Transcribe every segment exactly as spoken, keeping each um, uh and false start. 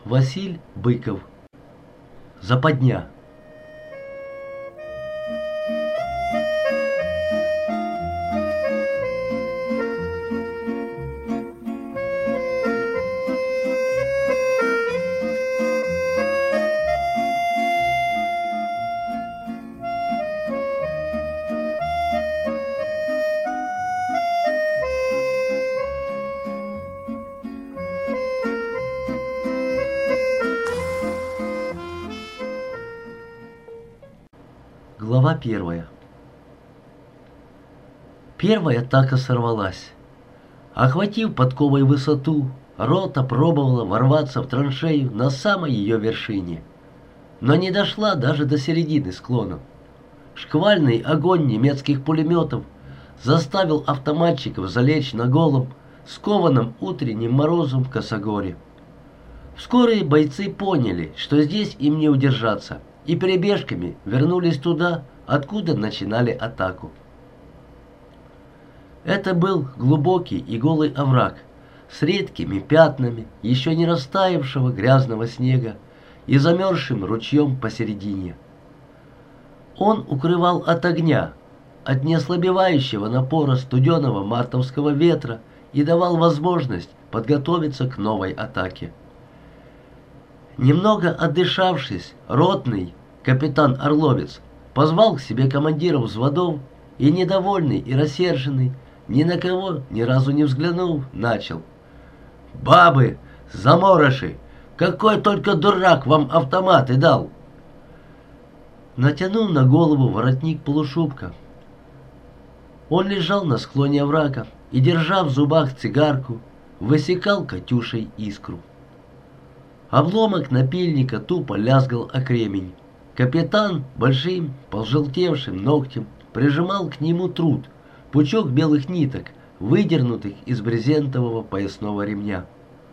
Василь Быков. Западня. Глава первая. Первая атака сорвалась. Охватив подковой высоту, рота пробовала ворваться в траншею на самой ее вершине, но не дошла даже до середины склона. Шквальный огонь немецких пулеметов заставил автоматчиков залечь на голом, скованном утренним морозом косогоре. Вскоре бойцы поняли, что здесь им не удержаться, и перебежками вернулись туда, откуда начинали атаку. Это был глубокий и голый овраг с редкими пятнами еще не растаявшего грязного снега и замерзшим ручьем посередине. Он укрывал от огня, от неослабевающего напора студеного мартовского ветра и давал возможность подготовиться к новой атаке. Немного отдышавшись, ротный капитан Орловец позвал к себе командиров взводов и, недовольный и рассерженный, ни на кого ни разу не взглянув, начал: «Бабы, заморыши, какой только дурак вам автоматы дал!» Натянул на голову воротник полушубка. Он лежал на склоне оврага и, держа в зубах цигарку, высекал катюшей искру. Обломок напильника тупо лязгал о кремень. Капитан большим, пожелтевшим ногтем прижимал к нему труд, пучок белых ниток, выдернутых из брезентового поясного ремня.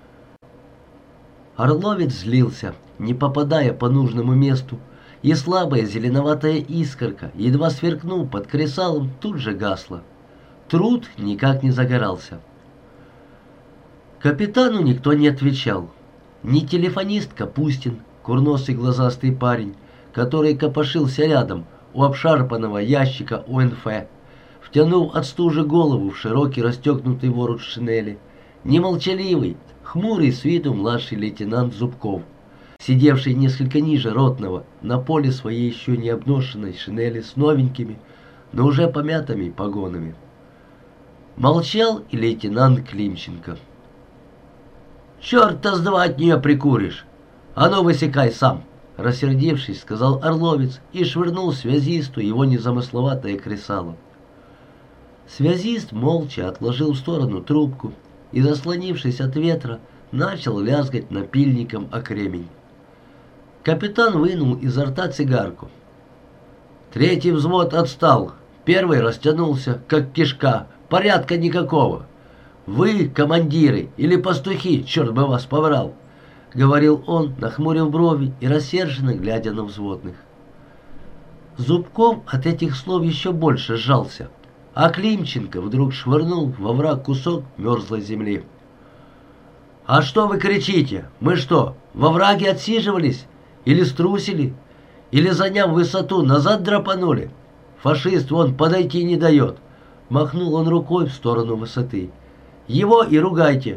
Орловец злился, не попадая по нужному месту, и слабая зеленоватая искорка, едва сверкнув под кресалом, тут же гасла. Труд никак не загорался. Капитану никто не отвечал. Ни телефонист Капустин, курносый глазастый парень, который копошился рядом у обшарпанного ящика У Н Ф, втянув от стужи голову в широкий расстегнутый ворот шинели, ни молчаливый, хмурый с виду младший лейтенант Зубков, сидевший несколько ниже ротного на поле своей еще не обношенной шинели с новенькими, но уже помятыми погонами. Молчал и лейтенант Климченко. «Черта с два от нее прикуришь! А ну высекай сам!» Рассердившись, сказал Орловец и швырнул связисту его незамысловатое кресало. Связист молча отложил в сторону трубку и, заслонившись от ветра, начал лязгать напильником о кремень. Капитан вынул изо рта цигарку. «Третий взвод отстал, первый растянулся, как кишка, порядка никакого. Вы, командиры или пастухи, черт бы вас побрал!» — говорил он, нахмурив брови и рассерженно глядя на взводных. Зубков от этих слов еще больше сжался, а Климченко вдруг швырнул во враг кусок мерзлой земли. «А что вы кричите? Мы что, во враге отсиживались? Или струсили? Или, заняв высоту, назад драпанули? Фашист вон подойти не дает!» — махнул он рукой в сторону высоты. «Его и ругайте!»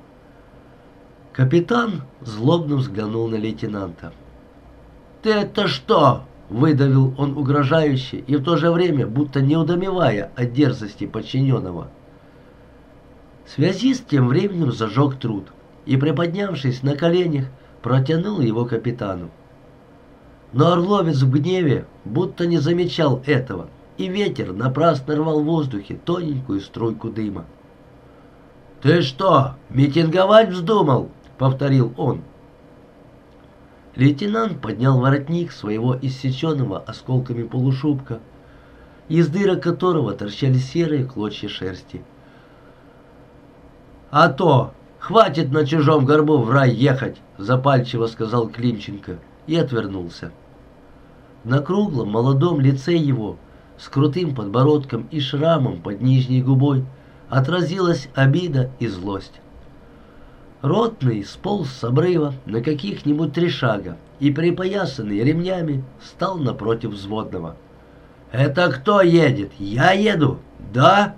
Капитан злобно взглянул на лейтенанта. «Ты это что?» — выдавил он угрожающе и в то же время будто не удомевая от дерзости подчиненного. Связист тем временем зажег труд и, приподнявшись на коленях, протянул его капитану. Но Орловец в гневе будто не замечал этого, и ветер напрасно рвал в воздухе тоненькую струйку дыма. «Ты что, митинговать вздумал?» — повторил он. Лейтенант поднял воротник своего иссеченного осколками полушубка, из дырок которого торчали серые клочья шерсти. «А то! Хватит на чужом горбу в рай ехать!» — запальчиво сказал Климченко и отвернулся. На круглом молодом лице его, с крутым подбородком и шрамом под нижней губой, отразилась обида и злость. Ротный сполз с обрыва на каких-нибудь три шага и, припоясанный ремнями, стал напротив взводного. «Это кто едет? Я еду? Да?»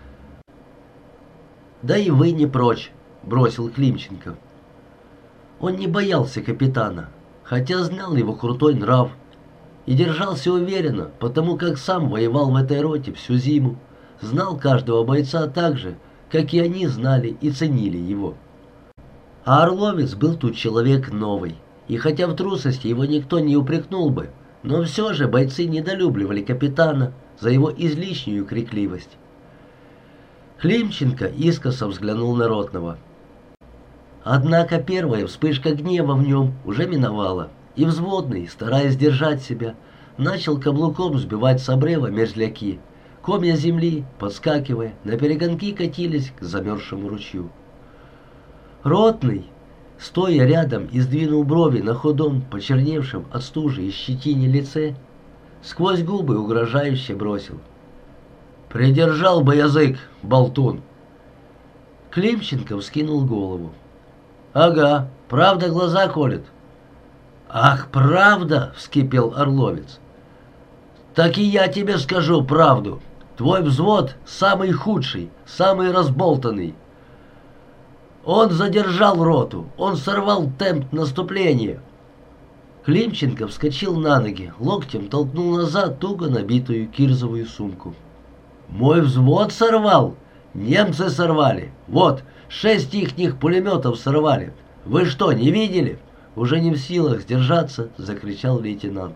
«Да и вы не прочь», — бросил Климченко. Он не боялся капитана, хотя знал его крутой нрав, и держался уверенно, потому как сам воевал в этой роте всю зиму, знал каждого бойца так же, как и они знали и ценили его. А Орловец был тут человек новый, и хотя в трусости его никто не упрекнул бы, но все же бойцы недолюбливали капитана за его излишнюю крикливость. Климченко искоса взглянул на Ротного. Однако первая вспышка гнева в нем уже миновала, и взводный, стараясь держать себя, начал каблуком сбивать с обрыва мерзляки. Комья земли, подскакивая, на перегонки катились к замерзшему ручью. Ротный, стоя рядом и сдвинув брови на худом, почерневшем от стужи и щетине лице, сквозь губы угрожающе бросил: «Придержал бы язык, болтун!» Климченко вскинул голову. «Ага, правда глаза колет». «Ах, правда!» — вскипел Орловец. «Так и я тебе скажу правду. Твой взвод самый худший, самый разболтанный. Он задержал роту, он сорвал темп наступления». Климченко вскочил на ноги, локтем толкнул назад туго набитую кирзовую сумку. «Мой взвод сорвал? Немцы сорвали. Вот, шесть ихних пулеметов сорвали. Вы что, не видели?» Уже не в силах сдержаться, закричал лейтенант.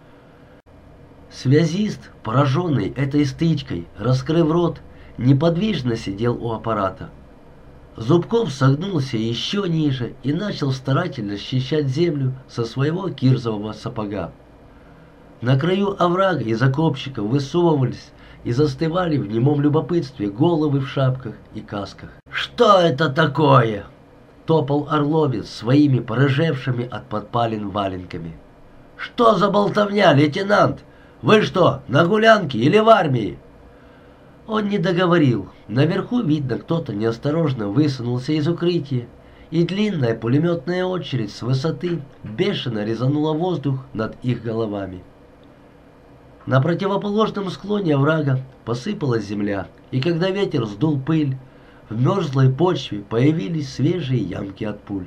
Связист, пораженный этой стычкой, раскрыв рот, неподвижно сидел у аппарата. Зубков согнулся еще ниже и начал старательно счищать землю со своего кирзового сапога. На краю оврага из окопчиков высовывались и застывали в немом любопытстве головы в шапках и касках. «Что это такое?» — топал Орловец своими порыжевшими от подпалин валенками. «Что за болтовня, лейтенант? Вы что, на гулянке или в армии?» Он не договорил. Наверху, видно, кто-то неосторожно высунулся из укрытия, и длинная пулеметная очередь с высоты бешено резанула воздух над их головами. На противоположном склоне оврага посыпалась земля, и когда ветер сдул пыль, в мерзлой почве появились свежие ямки от пуль.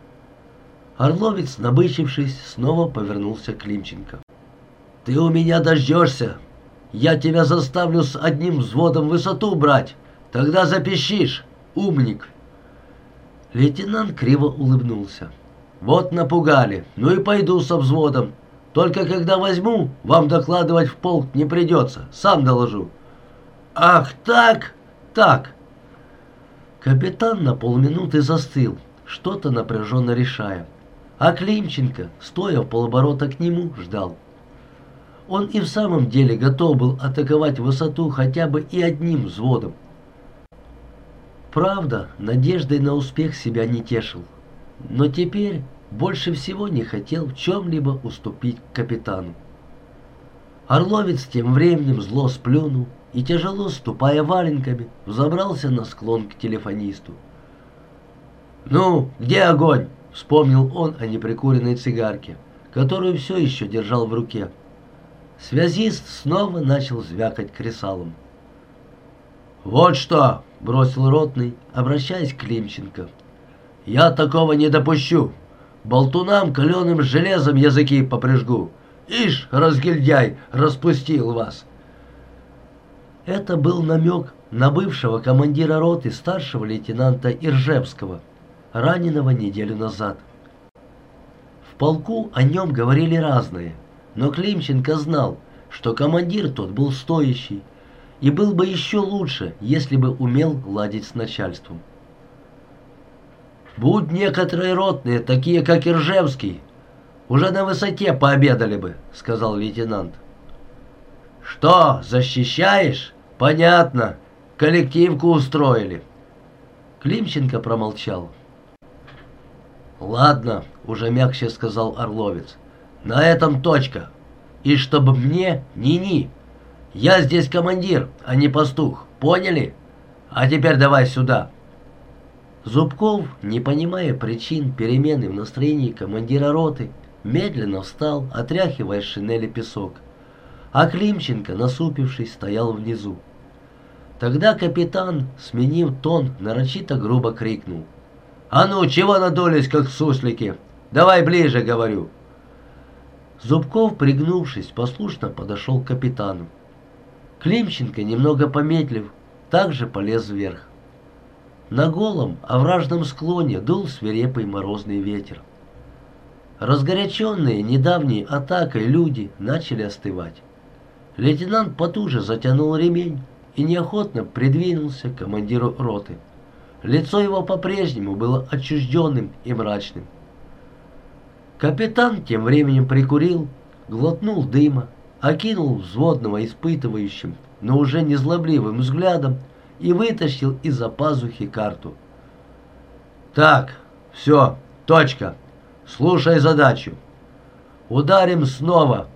Орловец, набычившись, снова повернулся к Климченко. «Ты у меня дождешься! Я тебя заставлю с одним взводом высоту брать! Тогда запищишь, умник!» Лейтенант криво улыбнулся. «Вот напугали, ну и пойду со взводом. Только когда возьму, вам докладывать в полк не придется, сам доложу». «Ах так? Так!» Капитан на полминуты застыл, что-то напряженно решая, а Климченко, стоя в полоборота к нему, ждал. Он и в самом деле готов был атаковать высоту хотя бы и одним взводом. Правда, надеждой на успех себя не тешил, но теперь больше всего не хотел в чем-либо уступить капитану. Орловец тем временем зло сплюнул и, тяжело ступая валенками, взобрался на склон к телефонисту. «Ну, где огонь?» — вспомнил он о неприкуренной цигарке, которую все еще держал в руке. Связист снова начал звякать кресалом. «Вот что!» — бросил ротный, обращаясь к Климченко. «Я такого не допущу. Болтунам каленым железом языки попряжгу. Ишь, разгильдяй, распустил вас!» Это был намек на бывшего командира роты старшего лейтенанта Иржевского, раненого неделю назад. В полку о нем говорили разное, но Климченко знал, что командир тот был стоящий, и был бы еще лучше, если бы умел ладить с начальством. «Будь некоторые ротные, такие как Иржевский, уже на высоте пообедали бы», — сказал лейтенант. «Что, защищаешь? Понятно. Коллективку устроили». Климченко промолчал. «Ладно», — уже мягче сказал Орловец. «На этом точка. И чтобы мне ни-ни. Я здесь командир, а не пастух. Поняли? А теперь давай сюда». Зубков, не понимая причин перемены в настроении командира роты, медленно встал, отряхивая с шинели песок, а Климченко, насупившись, стоял внизу. Тогда капитан, сменив тон, нарочито грубо крикнул: «А ну, чего надулись, как суслики? Давай ближе, говорю!» Зубков, пригнувшись, послушно подошел к капитану. Климченко, немного помедлив, также полез вверх. На голом овражном склоне дул свирепый морозный ветер. Разгоряченные недавней атакой люди начали остывать. Лейтенант потуже затянул ремень и неохотно придвинулся к командиру роты. Лицо его по-прежнему было отчужденным и мрачным. Капитан тем временем прикурил, глотнул дыма, окинул взводного испытывающим, но уже незлобливым взглядом и вытащил из-за пазухи карту. «Так, все, точка. Слушай задачу. Ударим снова